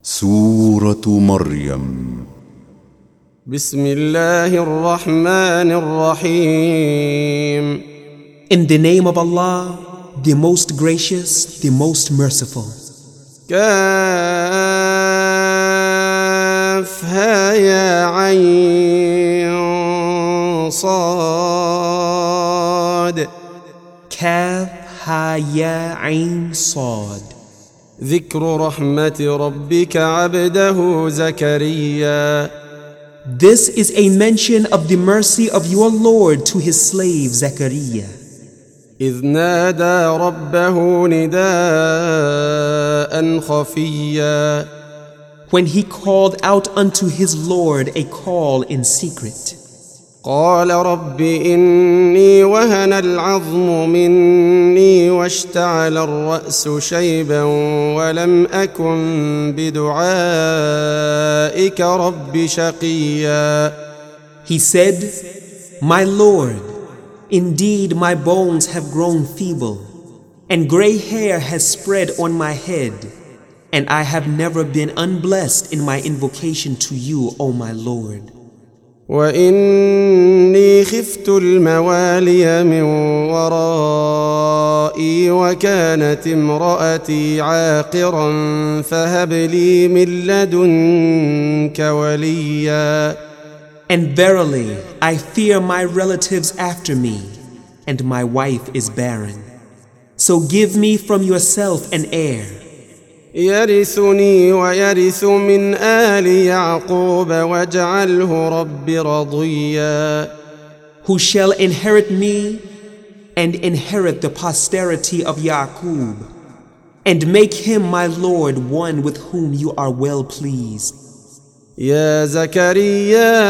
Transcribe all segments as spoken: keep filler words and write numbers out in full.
سورة مريم. بسم الله الرحمن الرحيم. In the name of Allah, the most gracious, the most merciful. كافها يا عين صاد. Kaf ha ya ain sad. ذكر رحمة ربك عبده زكريا. This is a mention of the mercy of your Lord to his slave Zechariah. إذ نادى ربه نداء خفيا. When he called out unto his Lord a call in secret. قال رب إني وهن العظم مني واشتعل الرأس شيبا ولم أكن بدعائك رب شقيا. He said, My Lord, indeed my bones have grown feeble, and gray hair has spread on my head, and I have never been unblessed in my invocation to you, O my Lord. وإني خفت الموالي من ورائي وكانت امرأتي عاقرا فهب لي من لدنك وليا. And verily, I fear my relatives after me, and my wife is barren. So give me from yourself an heir. يرثني ويرث من آل يعقوب واجعله رب رضيا. Who shall inherit me and inherit the posterity of Yaqub, and make him my Lord one with whom you are well pleased. يا زكريا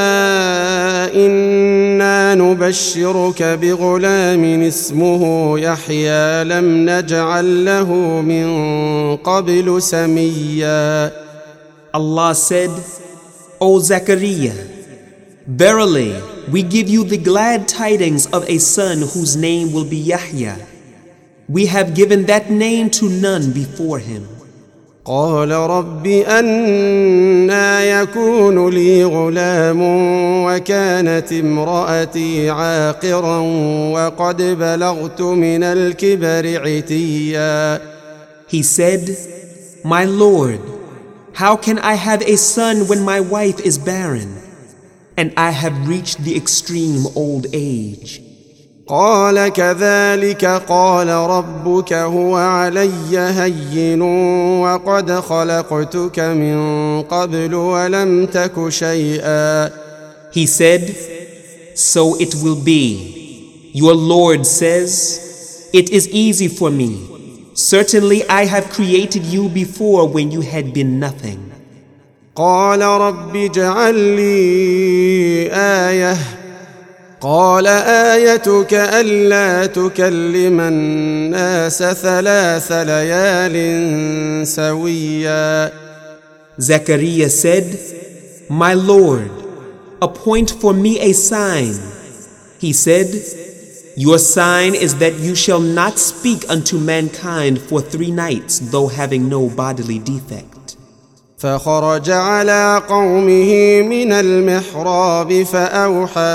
إنا نبشرك بغلام اسمه يحيى لم نجعل له من قبل سميا. Allah said, O Zechariah, verily we give you the glad tidings of a son whose name will be Yahya. We have given that name to none before him. قال رب أنى يكون لي غلام وكانت امرأتي عاقرا وقد بلغت من الكبر عتيا. He said, My Lord, how can I have a son when my wife is barren, and I have reached the extreme old age? قال كذلك قال ربك هو علي هين وقد خلقتك من قبل ولم تك شيئا. He said, So it will be. Your Lord says, It is easy for me. Certainly I have created you before when you had been nothing. قال رب اجعل لي آية. قال آيتك ألا تكلم الناس ثلاث ليال سويا. Zechariah said, My Lord, appoint for me a sign. He said, Your sign is that you shall not speak unto mankind for three nights, though having no bodily defect. فخرج على قومه من المحراب فأوحى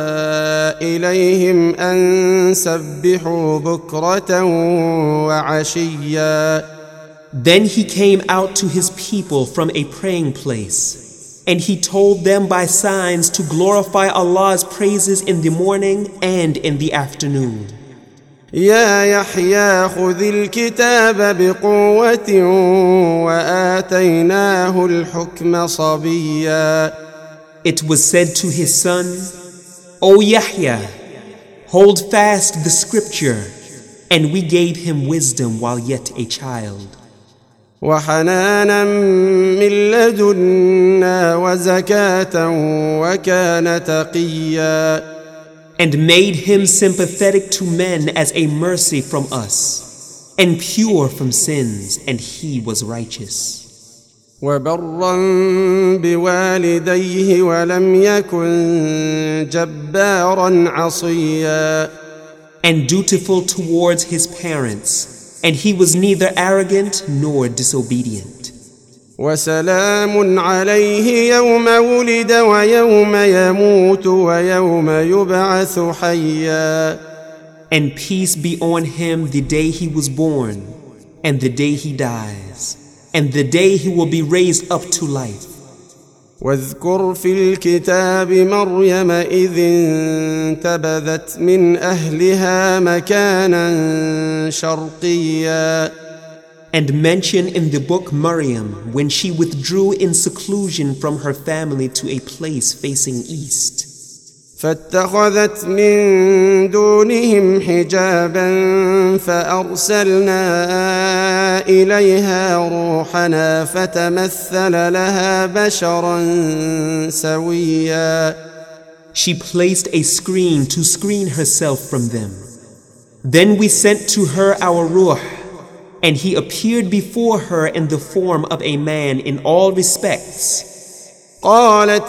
إليهم أن سبحوا بكرة وعشيا. Then he came out to his people from a praying place, and he told them by signs to glorify Allah's praises in the morning and in the afternoon. يا يحيى خذ الكتاب بقوة وآتيناه الحكم صبيا. It was said to his son, O Yahya, hold fast the scripture, and we gave him wisdom while yet a child. وحنانا من لدنا وزكاة وكان تقيا. And made him sympathetic to men as a mercy from us, and pure from sins, and he was righteous. وبرا بوالديه ولم يكن جبارا عصيا. And dutiful towards his parents, and he was neither arrogant nor disobedient. وسلام عليه يوم ولد ويوم يموت ويوم يبعث حيا. And peace be on him the day he was born, and the day he dies, and the day he will be raised up to life. واذكر في الكتاب مريم إذ انتبذت من أهلها مكانا شرقيا. And mention in the book Maryam when she withdrew in seclusion from her family to a place facing east. فاتخذت من دونهم حجابا فأرسلنا إليها روحنا فتمثل لها بشرا سويا. She placed a screen to screen herself from them. Then we sent to her our ruh, and he appeared before her in the form of a man in all respects. قالت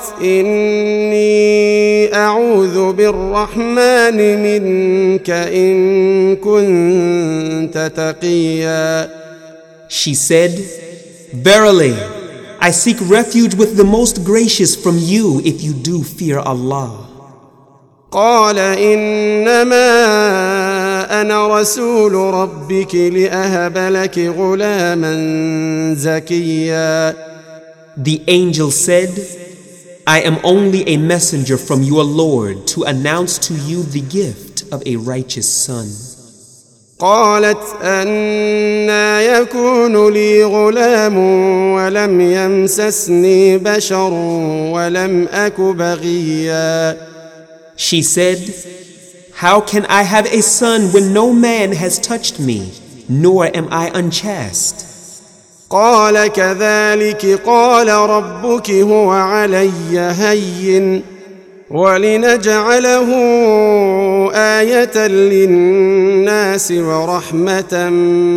إني أعوذ بالرحمن منك إن كنت تقيا. She said, Verily, I seek refuge with the most gracious from you if you do fear Allah. قال إنما أنا رسول ربك لأهب لك غلاما زكيا. The angel said, I am only a messenger from your Lord to announce to you the gift of a righteous son. قالت أنى يكون لي غلام ولم يمسسني بشر ولم أك بغيا. She said, How can I have a son when no man has touched me, nor am I unchaste? قال كذلك قال ربك هو علي هين ولنجعله آية للناس ورحمة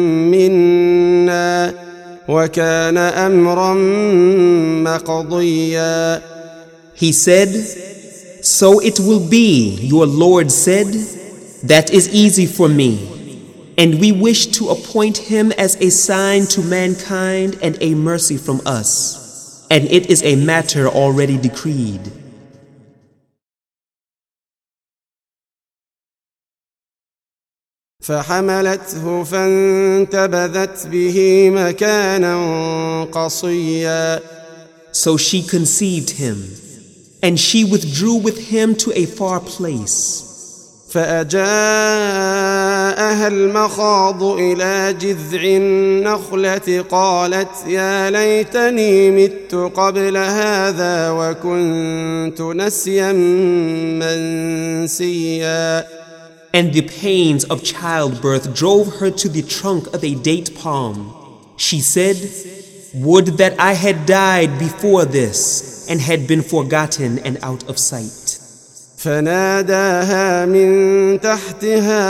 منا وكان أمرا مقضيا. He said, So it will be, your Lord said, that is easy for me. And we wish to appoint him as a sign to mankind and a mercy from us. And it is a matter already decreed. فحملته فانتبذت به مكانا قصيا. So she conceived him, and she withdrew with him to a far place. فأجاءها المخاض إلى جذع النخلة قالت يا ليتني مت قبل هذا وكنت نسيا منسيا. And the pains of childbirth drove her to the trunk of a date palm. She said, Would that I had died before this and had been forgotten and out of sight. فناداها من تحتها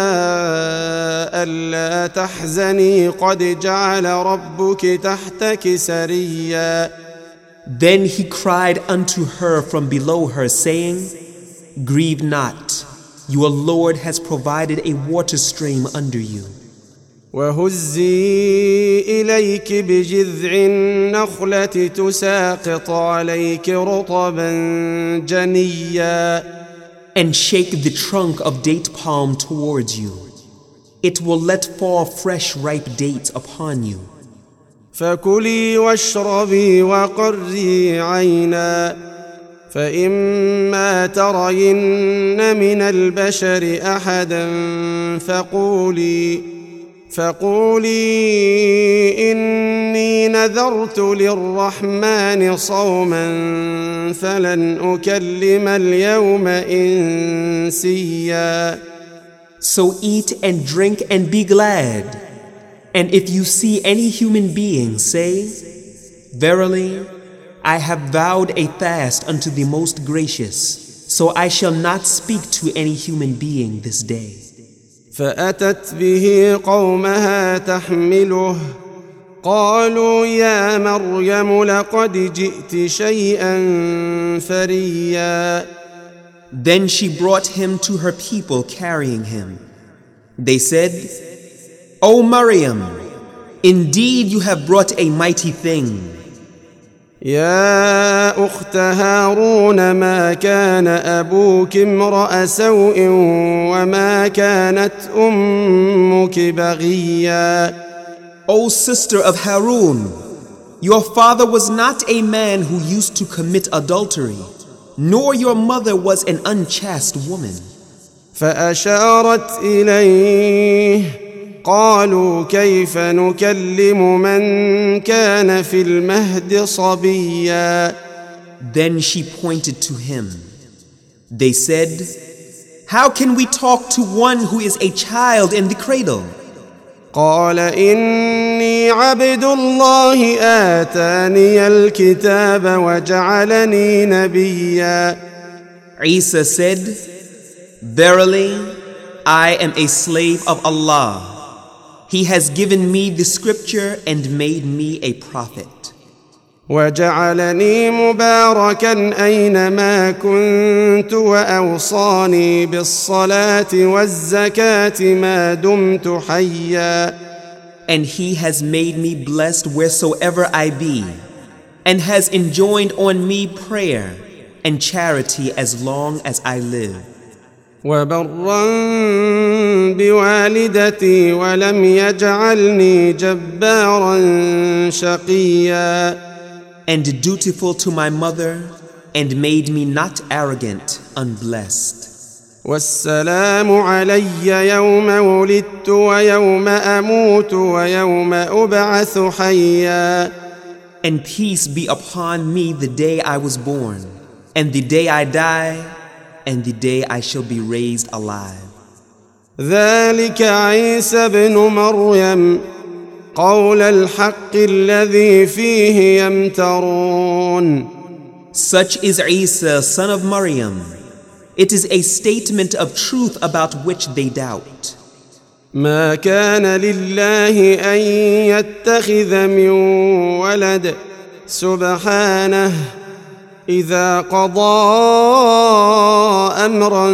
ألا تحزني قد جعل ربك تحتك سريا. Then he cried unto her from below her, saying, Grieve not, your Lord has provided a water stream under you. وهزي إليك بجذع النخلة تساقط عليك رطبا جنيا. And shake the trunk of date palm towards you. It will let fall fresh ripe dates upon you. فكلي واشربي وقري عينا فإما ترين من البشر أحدا فقولي فقولي إني نذرت للرحمن صوما فلن أكلم اليوم إنسيا. So eat and drink and be glad. And if you see any human being, say, Verily, I have vowed a fast unto the Most Gracious, so I shall not speak to any human being this day. فأتت به قومها تحمله قالوا يا مريم لقد جئت شيئا فريا. Then she brought him to her people carrying him. They said, O Maryam, indeed you have brought a mighty thing. يا أخت هارون ما كان أبوك امرأ سوء وما كانت أمك بغيا. O sister of Harun, your father was not a man who used to commit adultery, nor your mother was an unchaste woman. فأشارت إليه قالوا كيف نكلم من كان في المهد صبيا. Then she pointed to him. They said, how can we talk to one who is a child in the cradle? قال إني عبد الله آتاني الكتاب وجعلني نبيا. Isa said, verily, I am a slave of Allah. He has given me the scripture and made me a prophet. وجعلني مباركا أينما كنت وأوصاني بالصلاة والزكاة ما دمت حيا. And he has made me blessed wheresoever I be, and has enjoined on me prayer and charity as long as I live. وبرا بوالدتي ولم يجعلني جبارا شقيا. And dutiful to my mother, and made me not arrogant, unblessed. والسلام علي يوم ولدت ويوم أموت ويوم أبعث حيا. And peace be upon me the day I was born, and the day I die, and the day I shall be raised alive. ذلك عيسى بن مريم قول الحق الذي فيه يمترون. Such is Isa, son of Maryam. It is a statement of truth about which they doubt. ما كان لله أن يتخذ من ولد سبحانه إذا قضى أمرا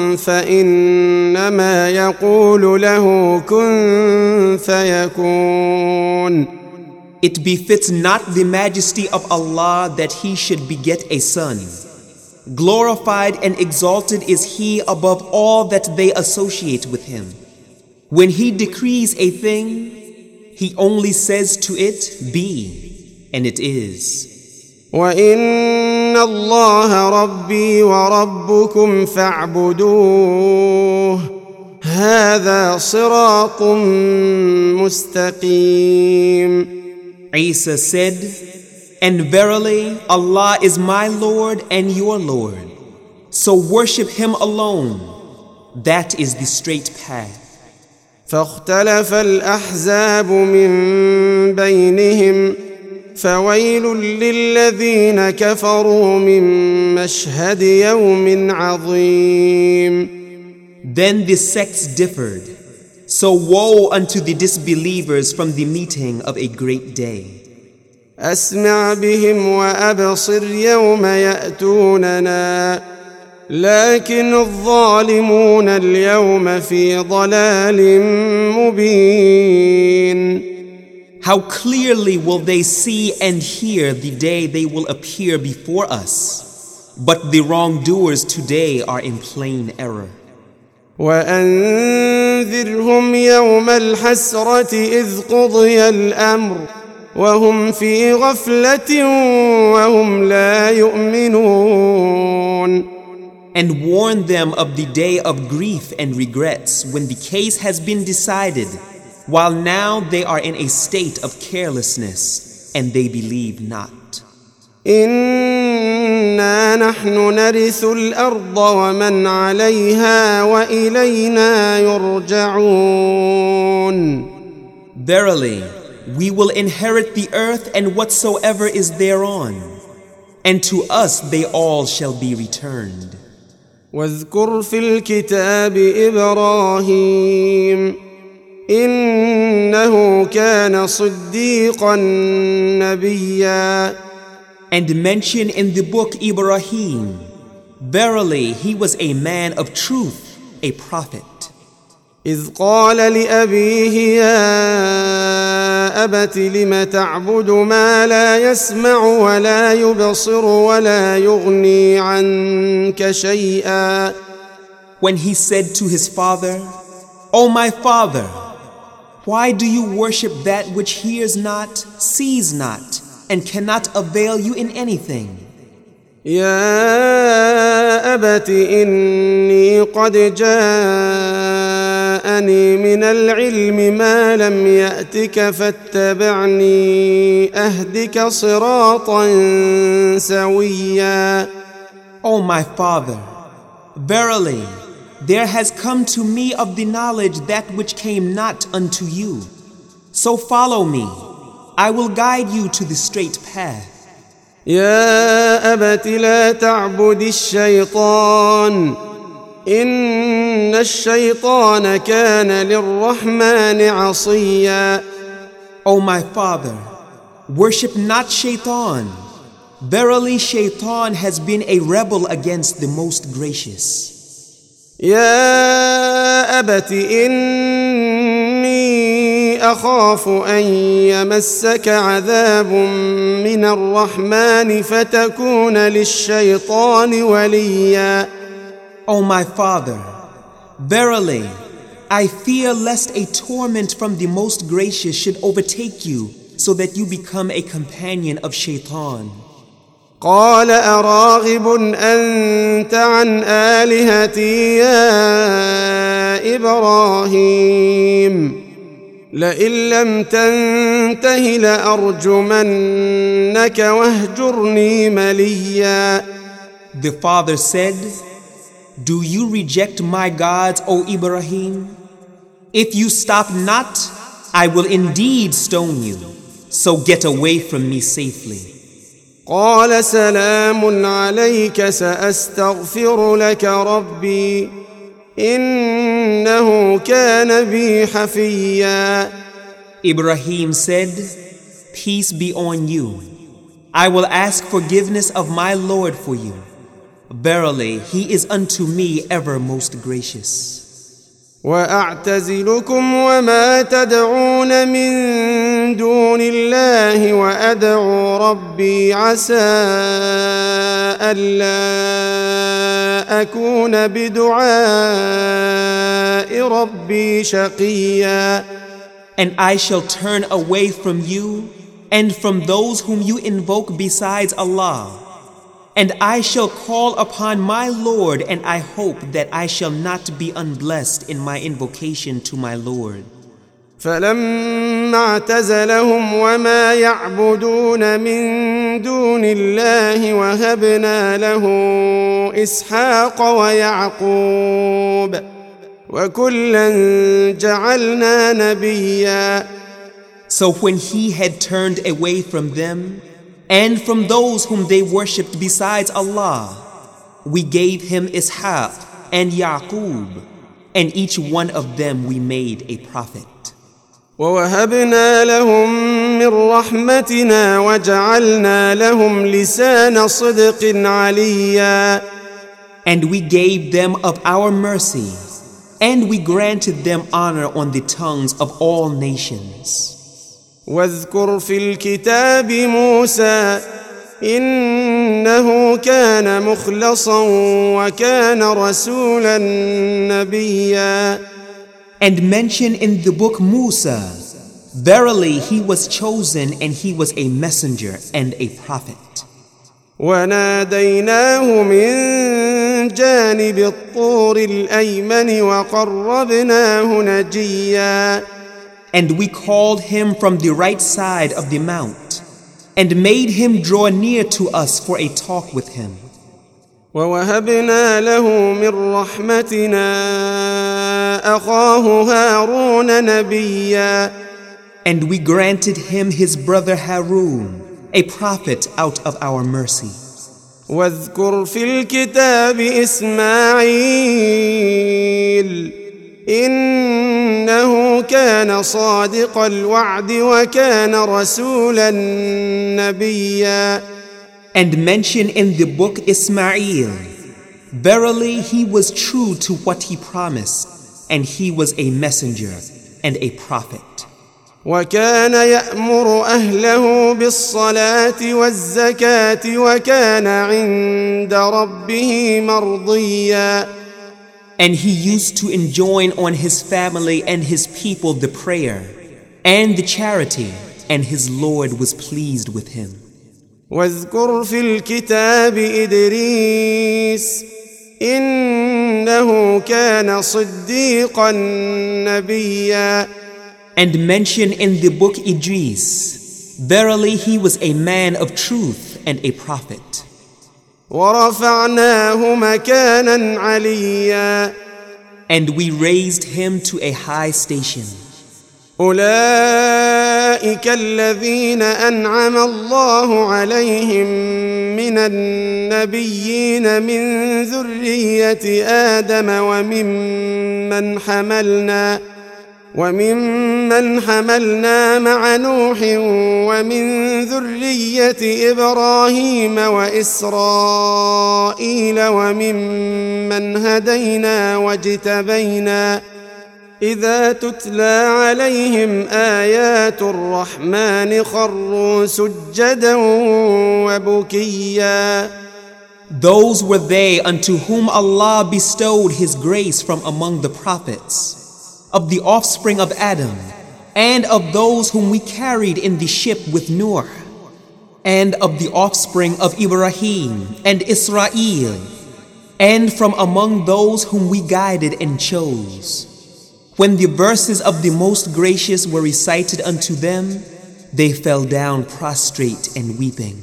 فإنما يقول له كن فيكون. It befits not the majesty of Allah that he should beget a son. Glorified and exalted is he above all that they associate with him. When he decrees a thing, he only says to it, be, and it is. وَإِنَّ اللَّهَ رَبِّي وَرَبُّكُمْ فَاعْبُدُوهُ هَذَا صِرَاطٌ مُسْتَقِيمٌ. Isa said, and verily Allah is my Lord and your Lord, so worship him alone. That is the straight path. فاختلف الأحزاب من بينهم فويل للذين كفروا من مشهد يوم عظيم. Then the sects differed. So woe unto the disbelievers from the meeting of a great day. أسمع بهم وأبصر يوم يأتوننا لكن الظالمون اليوم في ضلال مبين. How clearly will they see and hear the day they will appear before us, but the wrongdoers today are in plain error. وأنذرهم يوم الحسرة إذ قضي الأمر وهم في غفلة وهم لا يؤمنون. And warn them of the day of grief and regrets when the case has been decided, while now they are in a state of carelessness and they believe not. إنا نحن نرث الأرض ومن عليها وإلينا يرجعون. Verily, we will inherit the earth and whatsoever is thereon, and to us they all shall be returned. واذكر في الكتاب إبراهيم إنه كان صديقا نبيا. And mention in the book Ibrahim, verily he was a man of truth, a prophet. إذ قال لأبيه يا أبت لم تعبد ما لا يسمع ولا يبصر ولا يغني عنك شيئا. When he said to his father, O my father, why do you worship that which hears not, sees not, and cannot avail you in anything? يا أبت إني قد جاءني من العلم ما لم يأتك فاتبعني أهدك صراطا سويا. O my father, verily, there has come to me of the knowledge that which came not unto you. So follow me, I will guide you to the straight path. يا أبت لا تعبد الشيطان إن الشيطان كان للرحمن عصيا. O my father, worship not Shaitan. Verily Shaitan has been a rebel against the Most Gracious. يا أبت إني أخاف أن يمسك عذاب من الرحمن فتكون للشيطان وليا. O my father, verily, I fear lest a torment from the Most Gracious should overtake you so that you become a companion of Shaitan. قال أراغب أنت عن آلهتي يا إبراهيم لئن لم تنته لأرجمنك واهجرني مليا. The father said, Do you reject my gods, O Ibrahim? If you stop not, I will indeed stone you, so get away from me safely. قال سلام عليك سأستغفر لك ربي إنه كان بي حفيا. Ibrahim said, Peace be on you. I will ask forgiveness of my Lord for you. Verily, He is unto me ever most gracious. وأعتزلكم وما تدعون من دون الله وأدعو ربي عسى ألا أكون بدعاء ربي شقيا. And I shall turn away from you and from those whom you invoke besides Allah. And I shall call upon my Lord, and I hope that I shall not be unblessed in my invocation to my Lord. فلما اعتزلهم وما يعبدون من دون الله وهبنا له إسحاق ويعقوب وكلا جعلنا نبيا. So when he had turned away from them, and from those whom they worshipped besides Allah, we gave him Ishaq and Yaqub, and each one of them we made a prophet. ووهبنا لهم من رحمتنا وجعلنا لهم لسان صدق عليا. And we gave them of our mercy, and we granted them honor on the tongues of all nations. واذكر في الكتاب موسى إنه كان مخلصا وكان رسولا نبيا. And mention in the book Musa, verily he was chosen and he was a messenger and a prophet. وناديناه من جانب الطور الأيمن وقربناه نجيا. And we called him from the right side of the mount, and made him draw near to us for a talk with him. ووهبنا له من رحمتنا أخاه هارون نبيا. And we granted him his brother Harun, a prophet out of our mercy. واذكر في الكتاب إسماعيل إنه كان صادق الوعد وكان رسولا نبيا. And mention in the book Ismail, verily he was true to what he promised, and he was a messenger and a prophet. وكان يأمر أهله بالصلاة والزكاة وكان عند ربه مرضيا. And he used to enjoin on his family and his people the prayer and the charity, and his Lord was pleased with him. واذكر في الكتاب إدريس إنه كان صديقا نبيا. And mention in the book Idris, verily he was a man of truth and a prophet. ورفعناه مكانا عليا. And we raised him to a high station. أولئك الذين أنعم الله عليهم من النبيين من ذرية آدم وممن حملنا وممن حملنا مع نوح ومن ذرية إبراهيم وإسرائيل وممن هدينا واجتبينا إذا تتلى عليهم آيات الرحمن خروا سجدا وبكيا. Those were they unto whom Allah bestowed His grace from among the prophets, of the offspring of Adam, and of those whom we carried in the ship with Noah, and of the offspring of Ibrahim and Israel, and from among those whom we guided and chose. When the verses of the Most Gracious were recited unto them, they fell down prostrate and weeping.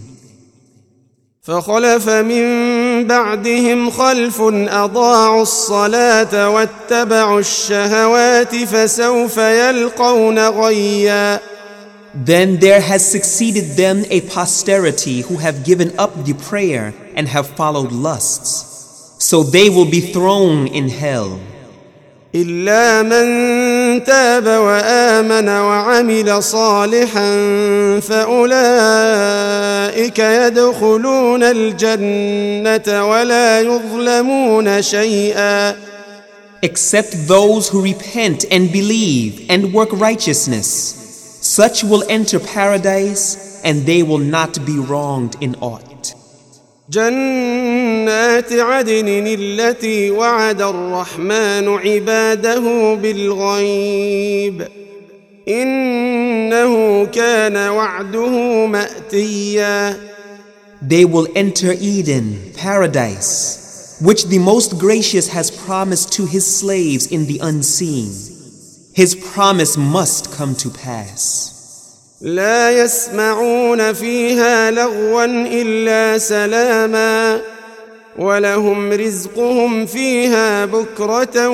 فخلف من بعدهم خلف أضاعوا الصلاة واتبعوا الشهوات فسوف يلقون غيا. Then there has succeeded them a posterity who have given up the prayer and have followed lusts, so they will be thrown in hell. إلا من تاب وآمن وعمل صالحا فأولئك يدخلون الجنة ولا يظلمون شيئا. Except those who repent and believe and work righteousness, such will enter paradise and they will not be wronged in aught. جنات عدن التي وعد الرحمن عباده بالغيب إنه كان وعده مأتيا. They will enter Eden, paradise, which the Most Gracious has promised to His slaves in the unseen. His promise must come to pass. لا يسمعون فيها لغوا إلا سلاما ولهم رزقهم فيها بكرة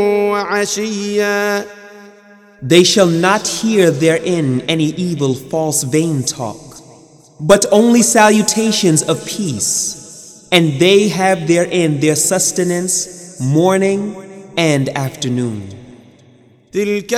وعشيا. They shall not hear therein any evil false vain talk, but only salutations of peace, and they have therein their sustenance morning and afternoon. تلك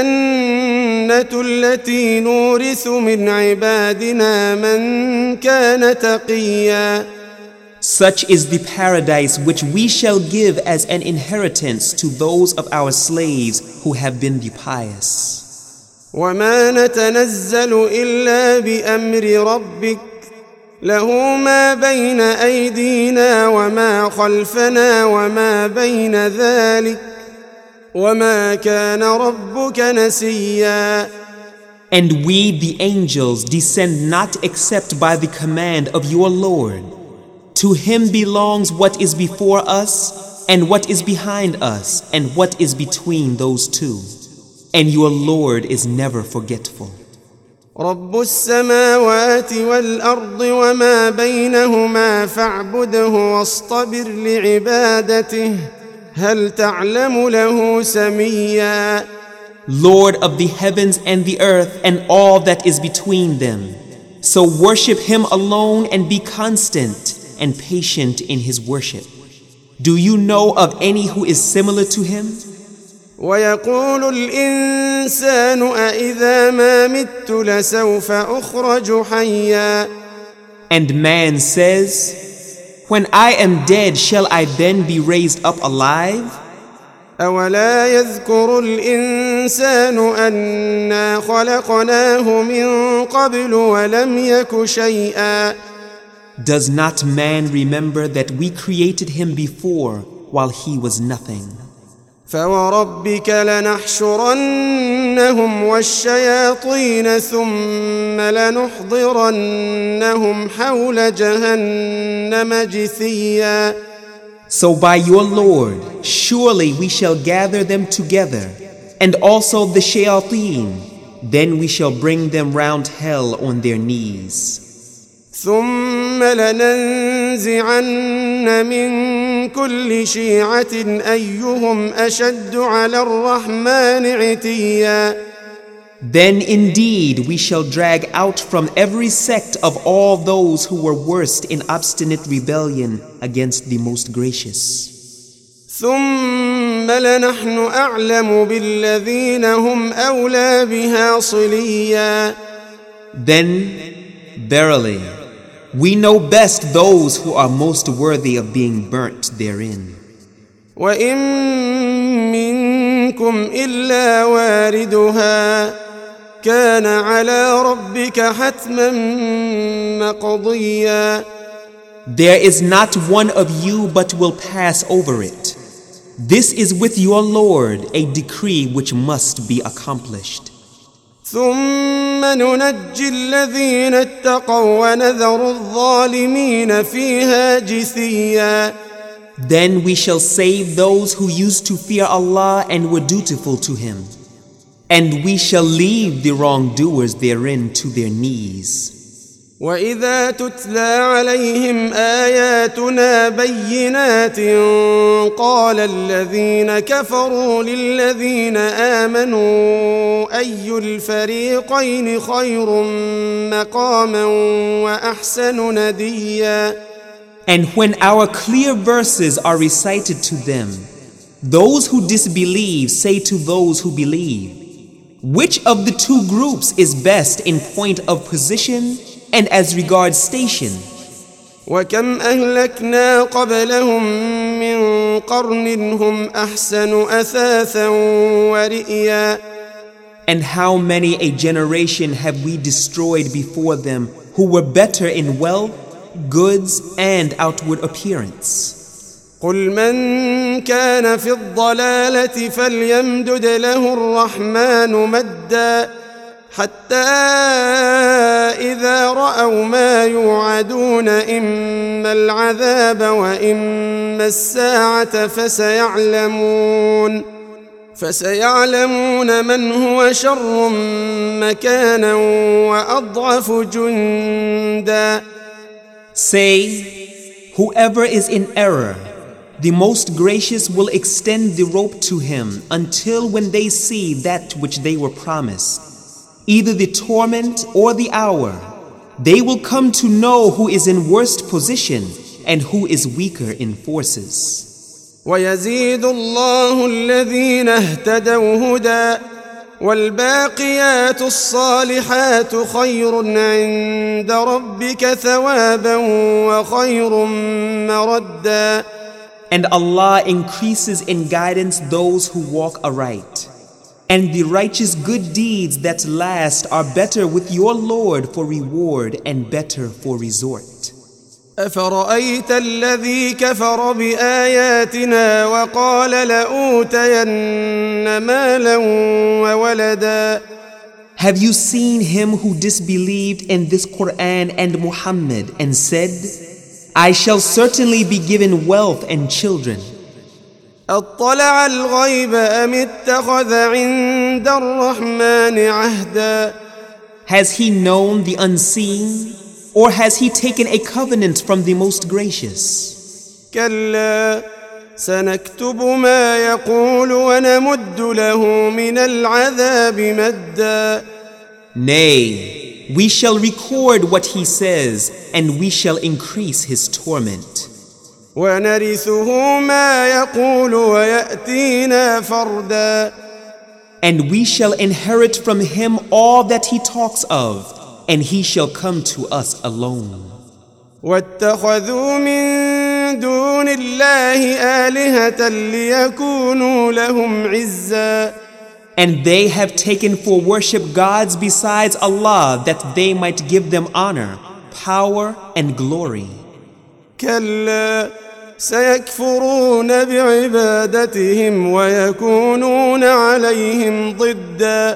الجنة التي نورث من عبادنا من كان تقيا. Such is the paradise which we shall give as an inheritance to those of our slaves who have been the pious. وما نتنزل إلا بأمر ربك له ما بين أيدينا وما خلفنا وما بين ذلك وما كان ربك نسيا. And we, the angels, descend not except by the command of your Lord. To Him belongs what is before us, and what is behind us, and what is between those two. And your Lord is never forgetful. رب السماوات والأرض وما بينهما فاعبده واصطبر لعبادته هل تعلم له سميا. Lord of the heavens and the earth and all that is between them. So worship Him alone and be constant and patient in His worship. Do you know of any who is similar to Him? ويقول الإنسان أإذا ما مت لسوف أخرج حيا. And man says, when I am dead, shall I then be raised up alive? أولا يذكر الإنسان أنا خلقناه من قبل ولم يك شيئا. Does not man remember that we created him before while he was nothing? فوربك لنحشرنهم والشياطين ثم لنحضرنهم حول جهنم جثيا. So by your Lord, surely we shall gather them together, and also the shayateen. Then we shall bring them round hell on their knees. ثم لننزعن من كل شيعة أيهم أشد على الرحمن عتيا. Then indeed we shall drag out from every sect of all those who were worst in obstinate rebellion against the Most Gracious. ثم لنحن أعلم بالذين هم أولى بها صليا. Then, verily, we know best those who are most worthy of being burnt therein. وإن منكم إلا واردها كان على ربك حتما مقضيا. There is not one of you but will pass over it. This is with your Lord a decree which must be accomplished. ثم ننجي الذين اتقوا ونذر الظالمين فيها جثيا. Then we shall save those who used to fear Allah and were dutiful to Him. And we shall leave the wrongdoers therein to their knees. وإذا تتلى عليهم آياتنا بينات قال الذين كفروا للذين آمنوا أي الفريقين خير مقاما وأحسن نديا. And when our clear verses are recited to them, those who disbelieve say to those who believe, which of the two groups is best in point of position and as regards station? وكم أهلكنا قبلهم من قرن هم أحسن أثاثا ورئيا. And how many a generation have we destroyed before them who were better in wealth, goods, and outward appearance? قل من كان في الضلالة فليمدد له الرحمن مدا حتى إذا رأوا ما يوعدون إما العذاب وإما الساعة فسيعلمون فسيعلمون من هو شر مكانا وأضعف جندا. Say, whoever is in error, the Most Gracious will extend the rope to him until when they see that which they were promised, either the torment or the hour, they will come to know who is in worst position and who is weaker in forces. ويزيد الله الذين اهتدوا هدى والباقيات الصالحات خير عند ربك ثوابا وخير مردا. And Allah increases in guidance those who walk aright. And the righteous good deeds that last are better with your Lord for reward and better for resort. أفرأيت الذي كفر بآياتنا وقال لأوتين مالا وولدا. Have you seen him who disbelieved in this Quran and Muhammad and said, I shall certainly be given wealth and children? أطلع الغيب أم اتخذ عند الرحمن عهدا. Has he known the unseen, or has he taken a covenant from the Most Gracious? كلا سنكتب ما يقول ونمد له من العذاب مدا. Nay, we shall record what he says, and we shall increase his torment. ونرثه ما يقول ويأتينا فردا. And we shall inherit from him all that he talks of, and he shall come to us alone. واتخذوا من دون الله آلهة ليكونوا لهم عزا. And they have taken for worship gods besides Allah that they might give them honor, power and glory. كلا سيكفرون بعبادتهم ويكونون عليهم ضدا.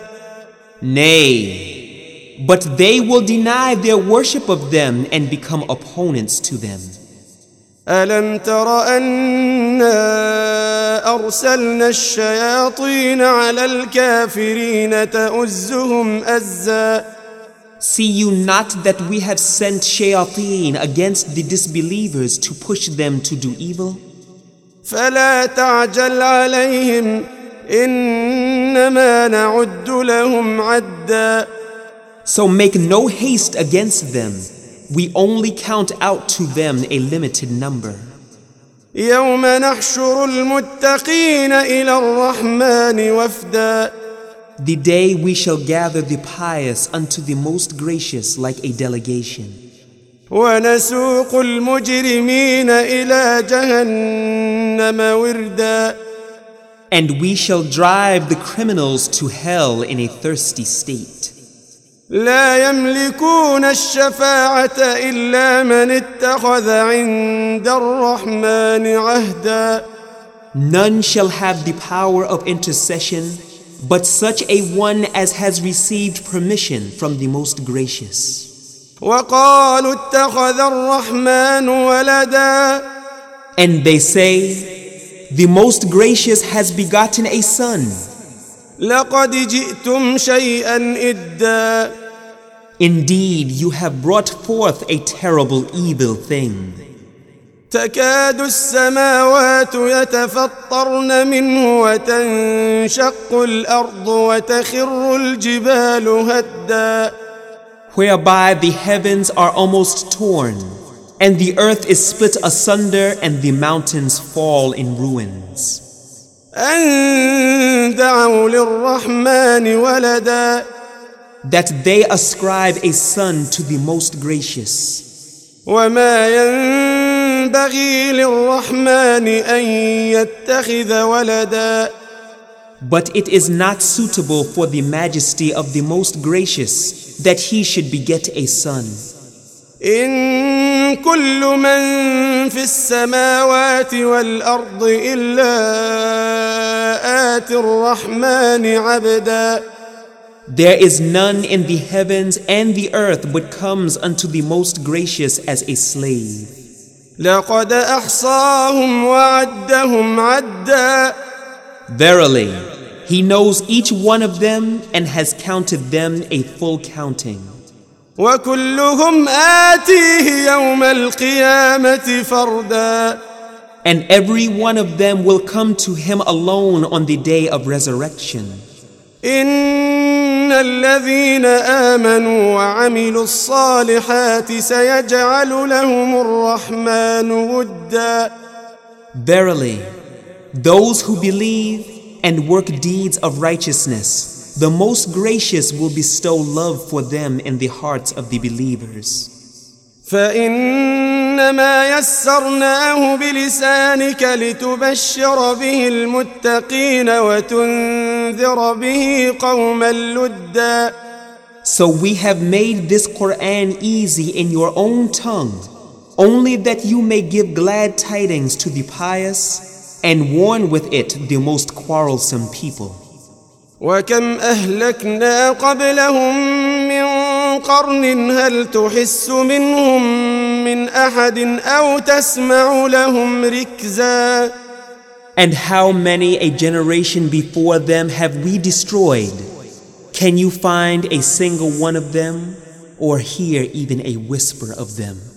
Nay, but they will deny their worship of them and become opponents to them. ألم تر أنا أرسلنا الشياطين على الكافرين تؤزهم أزا. See you not that we have sent shayateen against the disbelievers to push them to do evil? فلا تعجل عليهم إنما نعد لهم عدا. So make no haste against them. We only count out to them a limited number. يوم نحشر المتقين إلى الرحمن وفدا. The day we shall gather the pious unto the most gracious like a delegation. ونسوق المجرمين إلى جهنم وردا. And we shall drive the criminals to hell in a thirsty state. لا يملكون الشفاعة إلا من اتخذ عند الرحمن عهدا. None shall have the power of intercession but such a one as has received permission from the most gracious. وقالوا اتخذ الرحمن ولدا. And they say, the most gracious has begotten a son. لقد جئتم شيئا إدا. Indeed, you have brought forth a terrible evil thing. تكاد السماوات يتفطرن منه وتنشق الأرض وتخر الجبال هدا. Whereby the heavens are almost torn, and the earth is split asunder, and the mountains fall in ruins. أن دعوا للرحمن ولدا. That they ascribe a son to the most gracious. وما ينبغي للرحمن أن يتخذ ولدا. But it is not suitable for the majesty of the most gracious that he should beget a son. إن كل من في السماوات والأرض إلا آتي الرحمن عبدا. There is none in the heavens and the earth but comes unto the most gracious as a slave. لقد أحصاهم وعدهم عدا. Verily, he knows each one of them and has counted them a full counting. وكلهم آتيه يوم القيامة فردا. And every one of them will come to him alone on the day of resurrection. إن الذين آمنوا وعملوا الصالحات سيجعل لهم الرحمن ودا. Verily, those who believe and work deeds of righteousness, the most gracious will bestow love for them in the hearts of the believers. فإنما يسرناه بلسانك لتبشر به المتقين وتنذر به قوما لدا. So we have made this Quran easy in your own tongue, only that you may give glad tidings to the pious and warn with it the most quarrelsome people. وكم أهلكنا قبلهم من قرن هل تحس منهم من أحد أو تسمع لهم ركزا. And how many a generation before them have we destroyed? Can you find a single one of them or hear even a whisper of them?